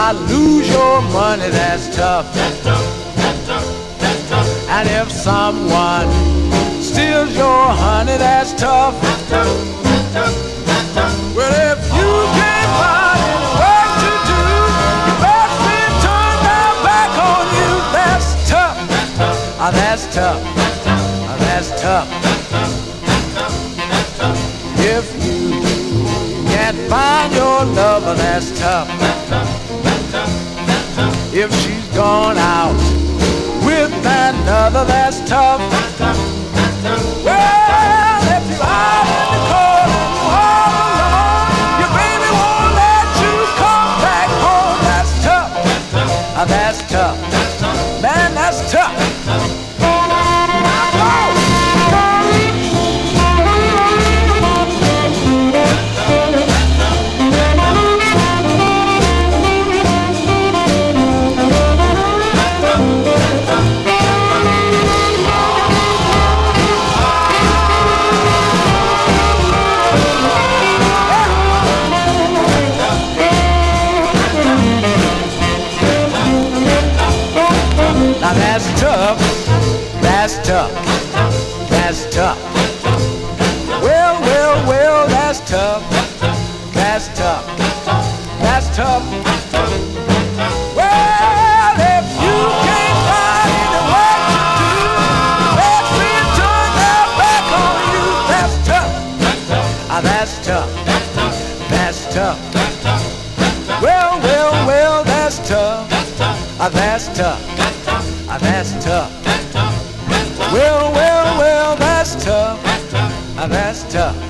lose your money, that's tough. And if someone steals your honey, that's tough. Well, if you can't find any work to do, your best friend turned their back on you, that's tough. That's tough. That's tough. If you can't find your lover, that's tough. If she's gone out with another, that's tough. Well, if you're out in the cold and you're all alone, your baby won't let you come back home, that's tough. That's tough. Man, that's tough. Now that's tough, that's tough, that's tough. Well, that's tough, that's tough, that's tough. Well, if you can't find any work to do, best friend turn their back on you, that's tough. That's tough, that's tough. Well, that's tough, that's tough. That's tough. Well, that's tough. That's tough.